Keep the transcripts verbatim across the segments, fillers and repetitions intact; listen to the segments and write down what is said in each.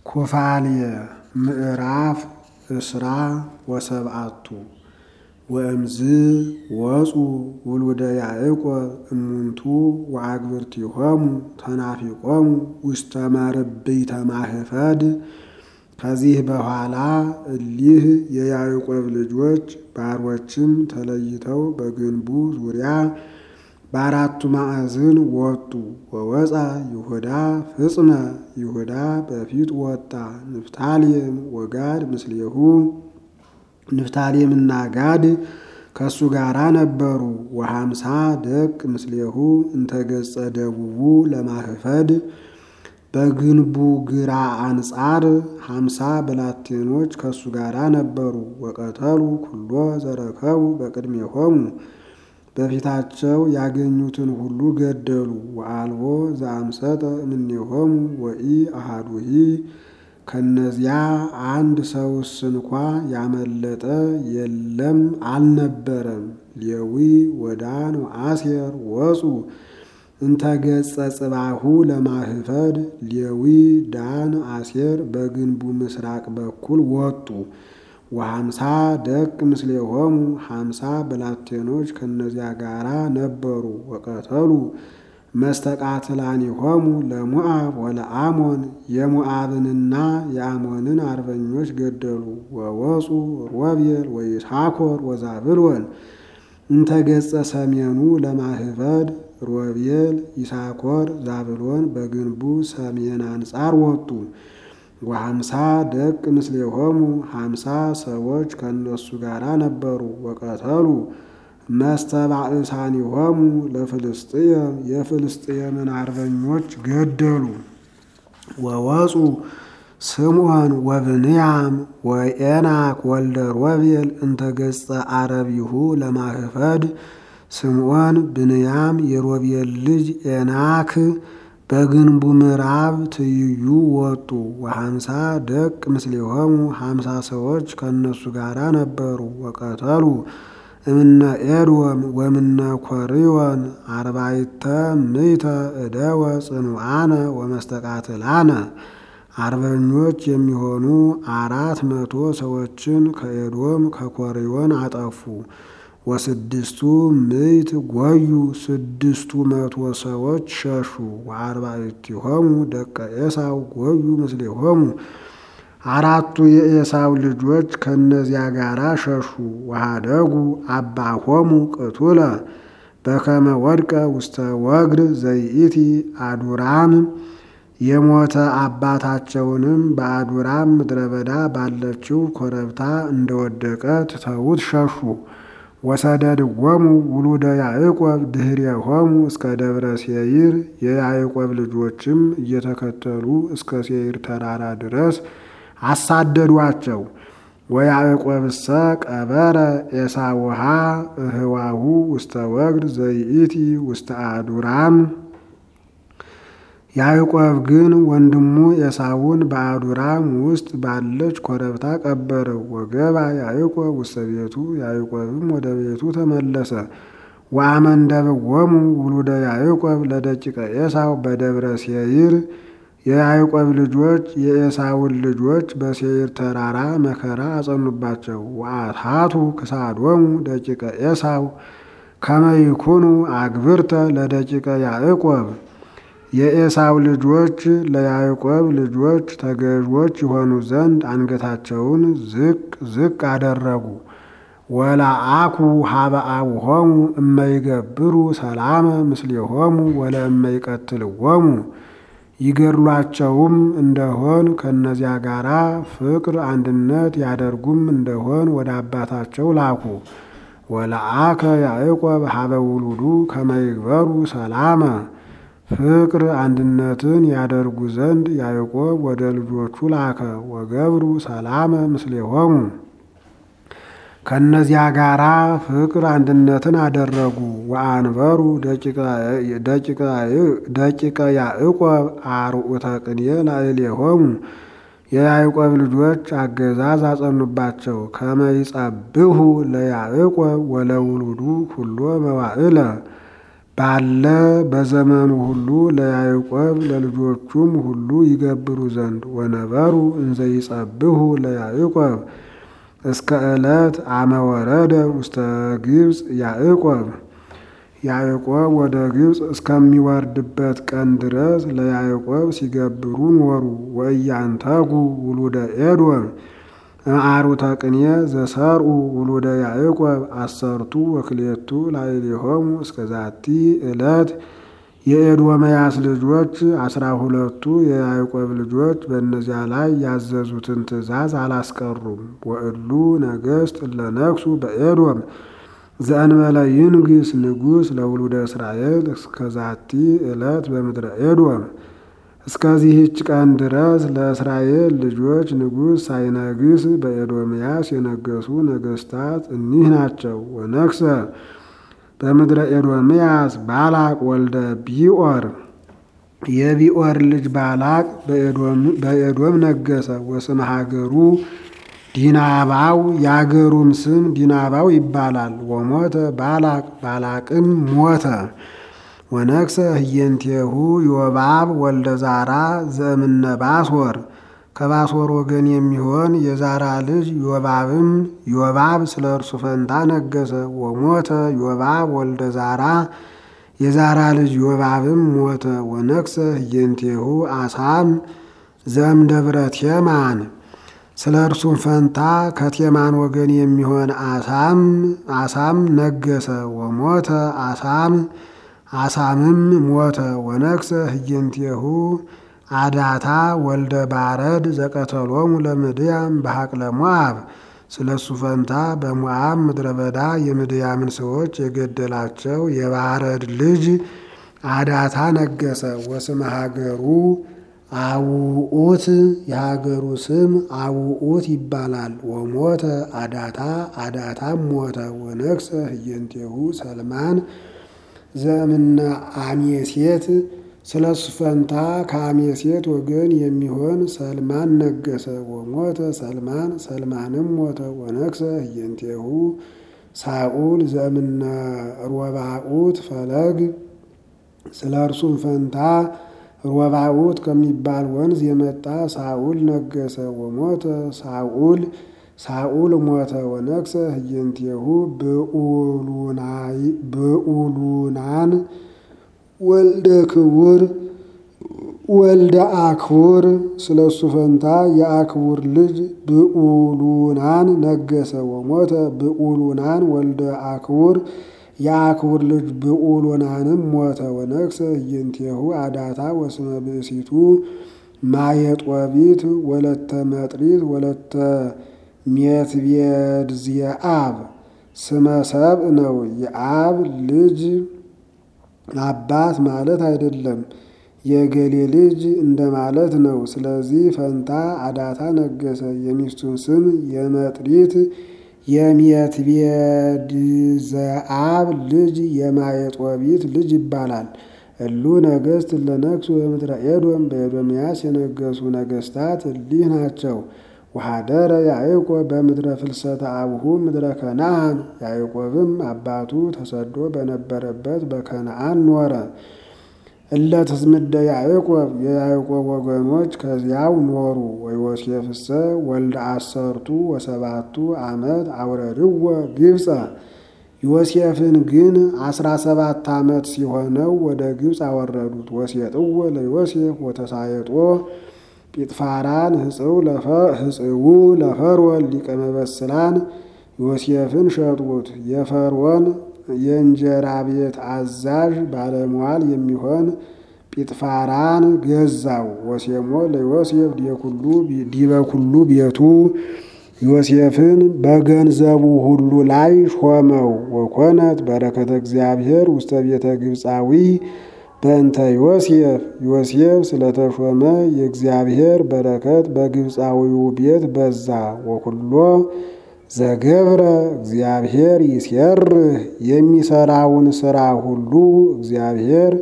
ኩፋልየ ምዕራፍ እስራ ወሰብዓቱ ወእምዝ ወፁ ውሉደ ያዕቆብ እሙንቱ ወአግብርቲሆሙ ተናፊቆሙ ውስተ መርብይተ ማህፈድ። ከዚህ በኋላ እሊህ የያዕቆብ ልጆች ባሮችም ተለይተው በግንቡ ዙሪያ በአራቱ ማዕዝን ወጡ። ወወፃ ይሁዳ ፍጽመ ይሁዳ በፊት ወጣ። ንፍታሌም ወጋድ ምስሌሁ ንፍታሌምና ጋድ ከሱ ጋራ ነበሩ። ወሃምሳ ደቅ ምስሌሁ እንተገጸ ደቡቡ ለማህፈድ በግንቡ ግራ አንጻር ሃምሳ ብላቴኖች ከሱ ጋራ ነበሩ። ወቀተሉ ኩሎ ዘረከቡ በቅድሜሆሙ በፊታቸው ያገኙትን ሁሉ ገደሉ። ወአልቦ ዘአምሰጠ እምኔሆሙ ወኢ አሃዱሂ ከነዚያ አንድ ሰውስ እንኳ ያመለጠ የለም አልነበረም። ሌዊ ወዳን ወአሴር ወፁ እንተገጸ ጽባሁ ለማህፈድ ሌዊ ዳን አሴር በግንቡ ምስራቅ በኩል ወጡ። ወሃምሳ ደቅ ምስሌሆሙ ሃምሳ ብላቴኖች ከነዚያ ጋራ ነበሩ። ወቀተሉ መስተቃትላኒሆሙ ለሞዓብ ወለአሞን የሞዓብንና የአሞንን አርበኞች ገደሉ። ወወፁ ሮቤል ወይሳኮር ወዛብሎን እንተገጸ ሰሜኑ ለማህፈድ ሮቤል ይሳኮር ዛብሎን በግንቡ ሰሜን አንጻር ወጡ። ወሃምሳ ደቅ ምስሌሆሙ ሃምሳ ሰዎች ከነሱ ጋራ ነበሩ። ወቀተሉ መስተባእሳኒሆሙ ለፍልስጥኤም የፍልስጥኤምን አርበኞች ገደሉ። ወወፁ ስምዖን ወብንያም ወኤናክ ወልደ ሮቤል እንተገጸ አረቢሁ ለማህፈድ ስምዖን ብንያም የሮቤል ልጅ ኤናክ በግንቡ ምዕራብ ትይዩ ወጡ። ወሃምሳ ደቅ ምስሌሆሙ ሃምሳ ሰዎች ከነሱ ጋራ ነበሩ። ወቀተሉ እምነ ኤዶም ወምነ ኮሪዮን አርባዕተ ምዕተ እደወ ጽኑዓነ ወመስተቃትላነ አርበኞች የሚሆኑ አራት መቶ ሰዎችን ከኤዶም ከኮሪዮን አጠፉ። ወስድስቱ ምዕት ጎዩ ስድስቱ መቶ ሰዎች ሸሹ። ወአርባዕቲሆሙ ደቀ ኤሳው ጎዩ ምስሌሆሙ አራቱ የኤሳው ልጆች ከነዚያ ጋራ ሸሹ። ወሃደጉ አባሆሙ ቅቱለ በከመ ወድቀ ውስተ ወግር ዘይእቲ አዱራም የሞተ አባታቸውንም በአዱራም ምድረ በዳ ባለችው ኮረብታ እንደወደቀ ትተውት ሸሹ። ወሰደድዎሙ ውሉደ ያዕቆብ ድኅሬሆሙ እስከ ደብረ ሴይር የያዕቆብ ልጆችም እየተከተሉ እስከ ሴይር ተራራ ድረስ አሳደዷቸው። ወያዕቆብሰ ቀበረ ኤሳውሃ እህዋሁ ውስተ ወግር ዘይእቲ ውስተ አዱራም ያዕቆብ ግን ወንድሙ ኤሳውን በአዱራም ውስጥ ባለች ኮረብታ ቀበረው። ወገባ ያዕቆብ ውስተ ቤቱ ያዕቆብም ወደ ቤቱ ተመለሰ። ወአመንደብዎሙ ውሉደ ያዕቆብ ለደቂቀ ኤሳው በደብረ ሴይር የያዕቆብ ልጆች የኤሳውን ልጆች በሴይር ተራራ መከራ አጸኑባቸው። ወአትሐቱ ክሳዶሙ ደቂቀ ኤሳው ከመ ይኩኑ አግብርተ ለደቂቀ ያዕቆብ የኤሳው ልጆች ለያዕቆብ ልጆች ተገዥዎች የሆኑ ዘንድ አንገታቸውን ዝቅ ዝቅ አደረጉ። ወለአኩ ሀበ አቡሆሙ እመይገብሩ ሰላመ ምስሌሆሙ ወለእመይቀትልዎሙ ይገድሏቸውም እንደሆን ከነዚያ ጋራ ፍቅር አንድነት ያደርጉም እንደሆን ወደ አባታቸው ላኩ። ወለአከ ያዕቆብ ሀበ ውሉዱ ከመ ይግበሩ ሰላመ ፍቅር አንድነትን ያደርጉ ዘንድ ያዕቆብ ወደ ልጆቹ ላከ። ወገብሩ ሰላመ ምስሌሆሙ ከነዚያ ጋራ ፍቅር አንድነትን አደረጉ። ወአንበሩ ደቂቀ ያዕቆብ አርዑተ ቅኔ ላዕሌሆሙ የያዕቆብ ልጆች አገዛዝ አጸኑባቸው። ከመ ይጸብሑ ለያዕቆብ ወለውሉዱ ኩሎ መዋዕለ ባለ በዘመኑ ሁሉ ለያዕቆብ ለልጆቹም ሁሉ ይገብሩ ዘንድ ወነበሩ እንዘ ይጸብሑ ለያዕቆብ እስከ ዕለት አመ ወረደ ውስተ ግብፅ ያዕቆብ ያዕቆብ ወደ ግብፅ እስከሚወርድበት ቀን ድረስ ለያዕቆብ ሲገብሩ ኖሩ። ወኢያንተጉ ውሉደ ኤዶም እምአሩተ ቅኔ ዘሰርኡ ውሉደ ያዕቆብ አሰርቱ ወክልኤቱ ላዕሌሆሙ እስከ ዛቲ ዕለት የኤዶምያስ ልጆች አስራ ሁለቱ የያዕቆብ ልጆች በእነዚያ ላይ ያዘዙትን ትእዛዝ አላስቀሩም። ወእሉ ነገሥት ለነግሡ በኤዶም ዘእንበለ ይንግሥ ንጉሥ ለውሉደ እስራኤል እስከ ዛቲ ዕለት በምድረ ኤዶም እስከዚህች ቀን ድረስ ለእስራኤል ልጆች ንጉሥ ሳይነግስ በኤዶምያስ የነገሱ ነገሥታት እኒህ ናቸው። ወነግሠ በምድረ ኤዶምያስ ባላቅ ወልደ ቢኦር የቢኦር ልጅ ባላቅ በኤዶም ነገሰ። ወስመ ሀገሩ ዲናባው የአገሩም ስም ዲናባው ይባላል። ወሞተ ባላቅ ባላቅም ሞተ። ወነግሠ ህየንቴሁ ዮባብ ወልደ ዛራ ዘእምነ ባሶር ከባሶር ወገን የሚሆን የዛራ ልጅ ዮባብም ዮባብ ስለ እርሱ ፈንታ ነገሰ። ወሞተ ዮባብ ወልደ ዛራ የዛራ ልጅ ዮባብም ሞተ። ወነግሠ ህየንቴሁ አሳም ዘእምደብረ ቴማን ስለ እርሱም ፈንታ ከቴማን ወገን የሚሆን አሳም አሳም ነገሰ። ወሞተ አሳም አሳምም ሞተ። ወነግሠ ህየንቴሁ አዳታ ወልደ ባረድ ዘቀተሎሙ ለምድያም በሐቅለ ሞዓብ ስለ እሱ ፈንታ በሞዓብ ምድረ በዳ የምድያምን ሰዎች የገደላቸው የባረድ ልጅ አዳታ ነገሰ። ወስመ ሀገሩ አውኡት የሀገሩ ስም አውኡት ይባላል። ወሞተ አዳታ አዳታም ሞተ። ወነግሠ ህየንቴሁ ሰልማን ዘእምነ አሜሴት ስለ እሱ ፈንታ ከአሜሴት ወገን የሚሆን ሰልማን ነገሰ። ወሞተ ሰልማን ሰልማንም ሞተ። ወነግሠ ህየንቴሁ ሳኡል ዘእምነ ሮባኡት ፈለግ ስለ እርሱም ፈንታ ሮባኡት ከሚባል ወንዝ የመጣ ሳኡል ነገሰ። ወሞተ ሳኡል ሳኡል ሞተ። ወነግሠ ህየንቴሁ ብኡሉናን ወልደ ክቡር ወልደ አክቡር ስለ እሱ ፈንታ የአክቡር ልጅ ብኡሉናን ነገሰ። ወሞተ ብኡሉናን ወልደ አክቡር የአክቡር ልጅ ብኡሉናንም ሞተ። ወነግሠ ህየንቴሁ አዳታ ወስመ ብእሲቱ ማየጦቢት ወለተ መጥሪት ወለተ ሜትቤድዝየአብ ስመ ሰብእ ነው። የአብ ልጅ አባት ማለት አይደለም፣ የገሌ ልጅ እንደማለት ነው። ስለዚህ ፈንታ አዳታ ነገሰ። የሚስቱን ስም የመጥሪት የሜትቤድዝየአብ ልጅ የማየጦቢት ልጅ ይባላል። እሉ ነገሥት ለነግሡ በምድረ ኤዶም በኤዶምያስ የነገሱ ነገሥታት እሊህ ናቸው። ወኀደረ ያዕቆብ በምድረ ፍልሰተ አብሁ ምድረ ከነዓን ያዕቆብም አባቱ ተሰዶ በነበረበት በከነዓን ኖረ። እለ ትዝምደ ያዕቆብ የያዕቆብ ወገኖች ከዚያው ኖሩ። ወዮሴፍሰ ወልደ አሰርቱ ወሰባቱ ዓመት አውረድዎ ግብፀ ዮሴፍን ግን አስራ ሰባት ዓመት ሲሆነው ወደ ግብፅ አወረዱት። ወሴጥዎ ለዮሴፍ ወተሳየጦ ጲጥፋራን ህጽው ለፈርዖን ሊቀ መበስላን ዮሴፍን ሸጡት። የፈርዖን የእንጀራ ቤት አዛዥ ባለሟል የሚሆን ጲጥፋራን ገዛው። ወሴሞ ለዮሴፍ ዲበ ኩሉ ቤቱ ዮሴፍን በገንዘቡ ሁሉ ላይ ሾመው። ወኮነት በረከተ እግዚአብሔር ውስተ ቤተ ግብፃዊ በእንተ ዮሴፍ ዮሴፍ ስለተሾመ የእግዚአብሔር በረከት በግብፃዊው ቤት በዛ። ወኩሎ ዘገብረ እግዚአብሔር ይሴርህ የሚሰራውን ስራ ሁሉ እግዚአብሔር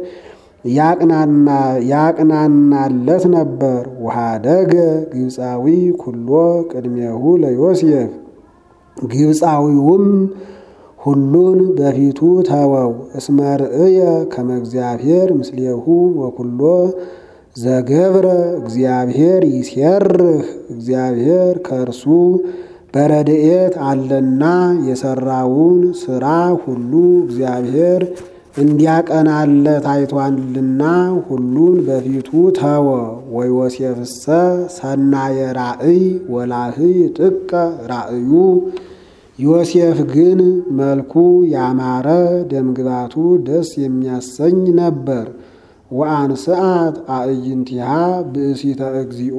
ያቅናናለት ነበር። ወኀደገ ግብፃዊ ኩሎ ቅድሜሁ ለዮሴፍ ግብፃዊውም ሁሉን በፊቱ ተወው። እስመ ርእየ ከመ እግዚአብሔር ምስሌሁ ወኩሎ ዘገብረ እግዚአብሔር ይሴርህ እግዚአብሔር ከእርሱ በረድኤት አለና የሰራውን ስራ ሁሉ እግዚአብሔር እንዲያቀናለት አይቷልና ሁሉን በፊቱ ተወ። ወዮሴፍሰ ሰናየ ራእይ ወላህይ ጥቀ ራእዩ ዮሴፍ ግን መልኩ ያማረ ደምግባቱ ደስ የሚያሰኝ ነበር። ወአንስአት አዕይንቲሃ ብእሲተ እግዚኡ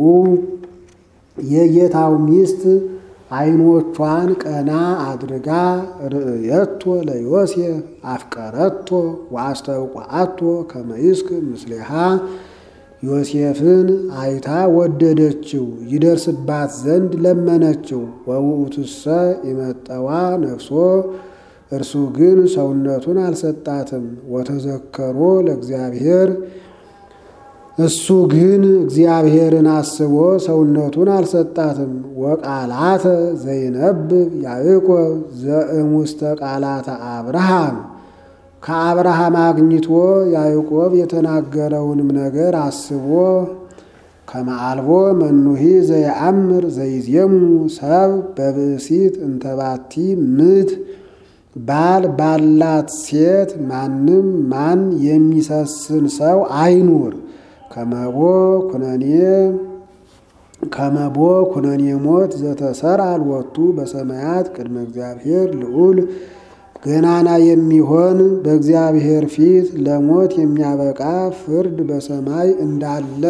የጌታው ሚስት ዓይኖቿን ቀና አድርጋ ርእየቶ ለዮሴፍ አፍቀረቶ ወአስተውቋአቶ ከመ ይስክር ምስሌሃ ዮሴፍን አይታ ወደደችው፣ ይደርስባት ዘንድ ለመነችው። ወውእቱሰ ይመጠዋ ነፍሶ እርሱ ግን ሰውነቱን አልሰጣትም። ወተዘከሮ ለእግዚአብሔር እሱ ግን እግዚአብሔርን አስቦ ሰውነቱን አልሰጣትም። ወቃላተ ዘይነብብ ያዕቆብ ዘእሙስተ ቃላተ አብርሃም ከአብርሃም አግኝቶ ያዕቆብ የተናገረውንም ነገር አስቦ ከመአልቦ መኑሂ ዘየአምር ዘይዜሙ ሰብ በብእሲት እንተባቲ ምት ባል ባላት ሴት ማንም ማን የሚሰስን ሰው አይኑር። ከመቦ ኩነኔ ከመቦ ኩነኔ ሞት ዘተሰራ አልወቱ በሰማያት ቅድመ እግዚአብሔር ልዑል ገናና የሚሆን በእግዚአብሔር ፊት ለሞት የሚያበቃ ፍርድ በሰማይ እንዳለ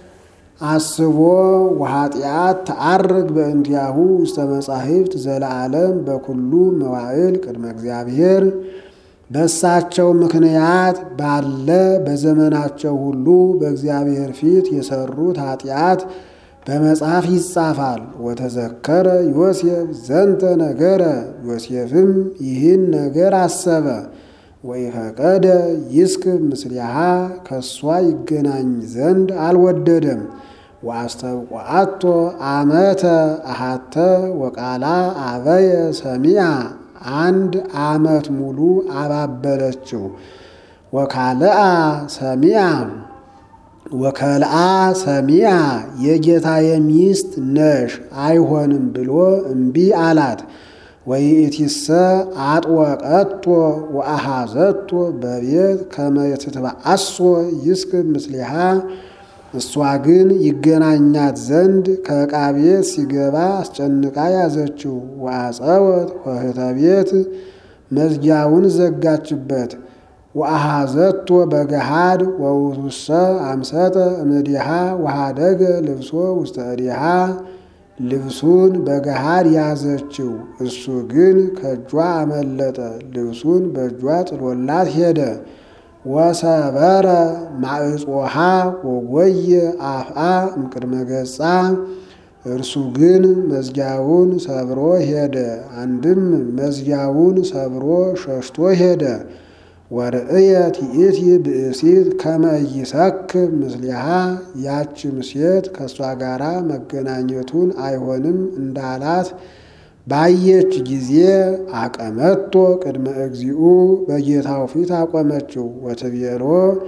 አስቦ ወኃጢአት ተዐርግ በእንቲአሁ ውስተ መጻሕፍት ዘለዓለም በኩሉ መዋዕል ቅድመ እግዚአብሔር በሳቸው ምክንያት ባለ በዘመናቸው ሁሉ በእግዚአብሔር ፊት የሰሩት ኃጢአት በመጽሐፍ ይጻፋል። ወተዘከረ ዮሴፍ ዘንተ ነገረ ዮሴፍም ይህን ነገር አሰበ። ወይፈቀደ ይስክብ ምስሊሃ ከሷ ይገናኝ ዘንድ አልወደደም። ወአስተውቋአቶ አመተ አሃተ ወቃላ አበየ ሰሚያ አንድ ዓመት ሙሉ አባበለችው። ወካልአ ሰሚያ ወከልአ ሰሚያ የጌታዬ ሚስት ነሽ አይሆንም ብሎ እምቢ አላት። ወይእቲሰ አጥወቀቶ ወአሃዘቶ በቤት ከመ ትትበአሶ ይስክብ ምስሊሃ እሷ ግን ይገናኛት ዘንድ ከዕቃ ቤት ሲገባ አስጨንቃ ያዘችው። ወአጸወት ኆኅተ ቤት መዝጊያውን ዘጋችበት። ወአሃዘቶ በገሃድ ወውእቱሰ አምሰጠ እምኔሃ ወሃደገ ልብሶ ውስተ እዴሃ ልብሱን በገሃድ ያዘችው፣ እሱ ግን ከእጇ አመለጠ። ልብሱን በእጇ ጥሎላት ሄደ። ወሰበረ ማዕጾሃ ወጎየ አፍአ እምቅድመ ገጻ እርሱ ግን መዝጊያውን ሰብሮ ሄደ። አንድም መዝጊያውን ሰብሮ ሸሽቶ ሄደ። ወርእየት ይእቲ ብእሲት ከመ ኢይሰክብ ምስሊሃ ያችም ሴት ከእሷ ጋር መገናኘቱን አይሆንም እንዳላት ባየች ጊዜ አቀመቶ ቅድመ እግዚኡ በጌታው ፊት አቆመችው። ወትቤሎ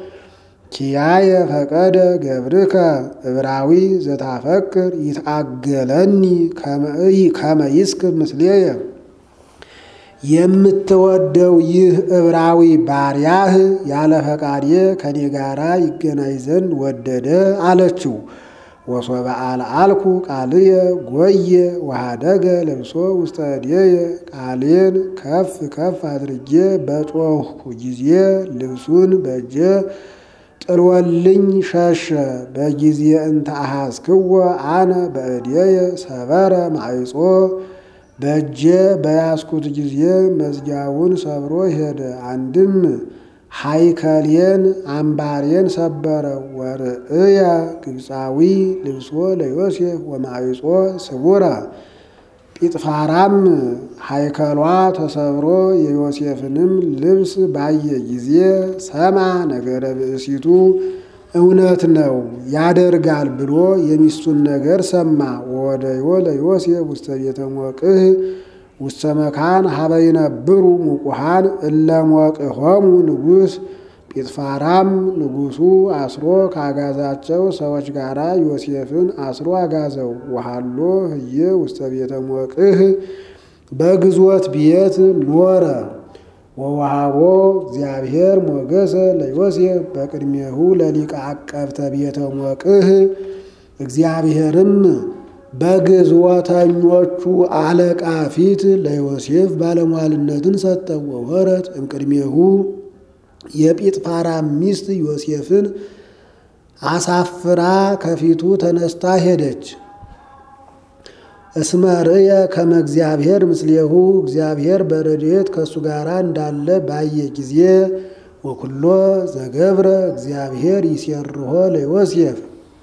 ኪያየ ፈቀደ ገብርከ ዕብራዊ ዘታፈቅር ይትአገለኒ ከመ ይስክብ ምስሌየ የምትወደው ይህ ዕብራዊ ባሪያህ ያለ ፈቃዴ ከኔ ጋራ ይገናኝ ዘንድ ወደደ አለችው። ወሶበ አልዓልኩ ቃልየ ጎየ ወሃደገ ልብሶ ውስተ እዴየ ቃሌን ከፍ ከፍ አድርጌ በጮኽኩ ጊዜ ልብሱን በእጄ ጥሎልኝ ሸሸ። በጊዜ እንተ አሐዝክዎ አነ በእዴየ ሰበረ ማዕጾ በእጄ በያዝኩት ጊዜ መዝጊያውን ሰብሮ ሄደ። አንድም ሃይከሌን አምባሬን ሰበረ። ወርእየ ግብፃዊ ልብሶ ለዮሴፍ ወማዕጾ ስቡረ ጲጥፋራም ሃይከሏ ተሰብሮ የዮሴፍንም ልብስ ባየ ጊዜ ሰማ ነገረ ብእሲቱ እውነት ነው ያደርጋል ብሎ የሚስቱን ነገር ሰማ። ወወደዮ ለዮሴፍ ውስተ ቤተ ሞቅህ ውስተ መካን ሀበ ይነብሩ ሙቁሃን እለ ሞቅሆሙ ንጉሥ ጲጥፋራም ንጉሡ አስሮ ካጋዛቸው ሰዎች ጋር ዮሴፍን አስሮ አጋዘው። ወሃሎ ህየ ውስተ ቤተ ሞቅህ በግዞት ቤት ኖረ። ወወሃቦ እግዚአብሔር ሞገሰ ለዮሴፍ በቅድሜሁ ለሊቀ አቀብተ ቤተ ሞቅህ እግዚአብሔርም በግዞተኞቹ አለቃ ፊት ለዮሴፍ ባለሟልነትን ሰጠው። ወወረት እምቅድሜሁ የጲጥፋራ ሚስት ዮሴፍን አሳፍራ ከፊቱ ተነስታ ሄደች። እስመ ርእየ ከመ እግዚአብሔር ምስሌሁ እግዚአብሔር በረድኤት ከእሱ ጋር እንዳለ ባየ ጊዜ ወኩሎ ዘገብረ እግዚአብሔር ይሴርሖ ለዮሴፍ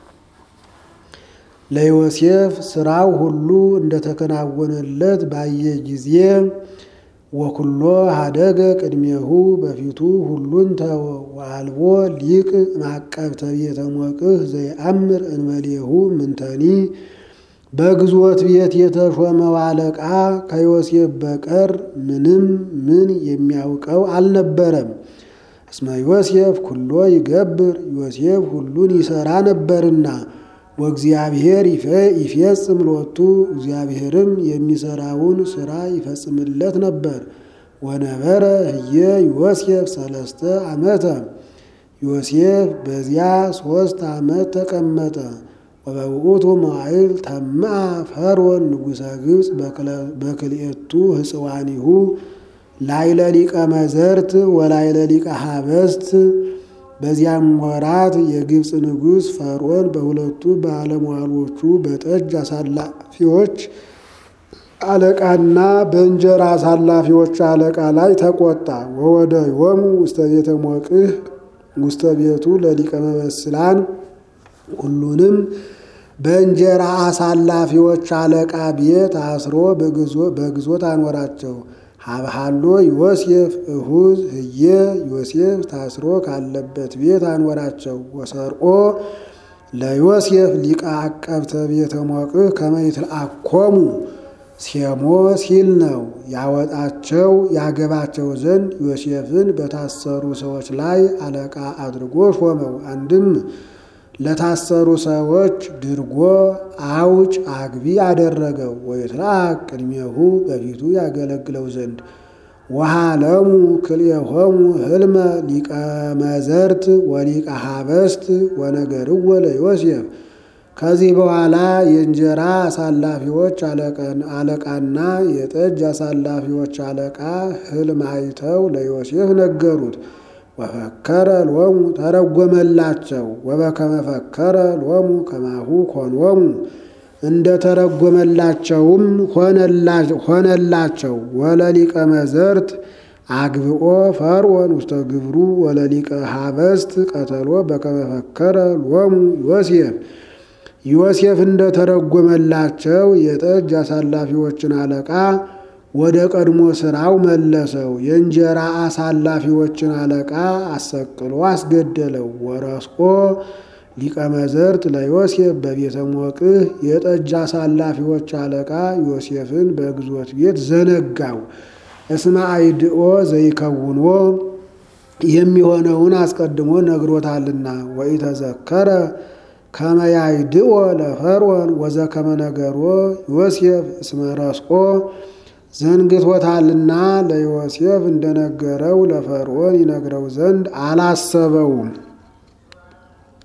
ለዮሴፍ ስራው ሁሉ እንደተከናወነለት ባየ ጊዜ ወኩሎ ሀደገ ቅድሜሁ በፊቱ ሁሉን ተወ። ወአልቦ ሊቅ ማቀብተ ቤተ ሞቅህ ዘይአምር እንበሌሁ ምንተኒ በግዞት ቤት የተሾመው አለቃ ከዮሴፍ በቀር ምንም ምን የሚያውቀው አልነበረም። እስመ ዮሴፍ ኩሎ ይገብር ዮሴፍ ሁሉን ይሰራ ነበርና ወእግዚአብሔር ይፈጽም ሎቱ እግዚአብሔርም የሚሰራውን ስራ ይፈጽምለት ነበር። ወነበረ ህየ ዮሴፍ ሰለስተ ዓመተ ዮሴፍ በዚያ ሶስት ዓመት ተቀመጠ። ወበውእቱ መዋዕል ተምአ ፈርዖን ንጉሠ ግብፅ በክልኤቱ ህፅዋኒሁ ላዕለ ሊቀ መዘርት ወላዕለ ሊቀ ሀበስት በዚያም ወራት የግብፅ ንጉሥ ፈርዖን በሁለቱ ባለሟሎቹ በጠጅ አሳላፊዎች አለቃና በእንጀራ አሳላፊዎች አለቃ ላይ ተቆጣ። ወወደዮሙ ውስተ ቤተ ሞቅህ ውስተ ቤቱ ለሊቀ መበስላን ሁሉንም በእንጀራ አሳላፊዎች አለቃ ቤት አስሮ በግዞት አኖራቸው። ሀብሃሎ ዮሴፍ እሁዝ ህየ ዮሴፍ ታስሮ ካለበት ቤት አንወራቸው። ወሰርኦ ለዮሴፍ ሊቀ አቀብተ ቤተ ሞቅህ ከመ ይትለአኮሙ ሴሞ ሲል ነው። ያወጣቸው ያገባቸው ዘንድ ዮሴፍን በታሰሩ ሰዎች ላይ አለቃ አድርጎ ሾመው። አንድም ለታሰሩ ሰዎች ድርጎ አውጭ አግቢ አደረገው። ወይትለአክ ቅድሜሁ በፊቱ ያገለግለው ዘንድ ወሃለሙ ክልኤሆሙ ህልመ ሊቀ መዘርት ወሊቀ ሀበስት ወነገርዎ ለዮሴፍ። ከዚህ በኋላ የእንጀራ አሳላፊዎች አለቃና የጠጅ አሳላፊዎች አለቃ ህልም አይተው ለዮሴፍ ነገሩት። ወፈከረ ሎሙ ተረጎመላቸው። ወበከመ ፈከረ ሎሙ ከማሁ ኮኖሙ እንደ ተረጎመላቸውም ሆነላቸው። ወለሊቀ መዘርት አግብኦ ፈርዖን ውስተ ግብሩ ወለሊቀ ሀበስት ቀተሎ በከመ ፈከረ ሎሙ ዮሴፍ። ዮሴፍ እንደ ተረጎመላቸው የጠጅ አሳላፊዎችን አለቃ ወደ ቀድሞ ስራው መለሰው። የእንጀራ አሳላፊዎችን አለቃ አሰቅሎ አስገደለው። ወረስቆ ሊቀ መዘርት ለዮሴፍ በቤተ ሞቅህ የጠጅ አሳላፊዎች አለቃ ዮሴፍን በግዞት ቤት ዘነጋው። እስመ አይድኦ ዘይከውኖ የሚሆነውን አስቀድሞ ነግሮታልና። ወኢተዘከረ ከመ ያይድኦ ለፈርዖን ወዘከመ ነገሮ ዮሴፍ እስመ ረስቆ ዘንግቶታልና ለዮሴፍ እንደነገረው ለፈርዖን ይነግረው ዘንድ አላሰበውም።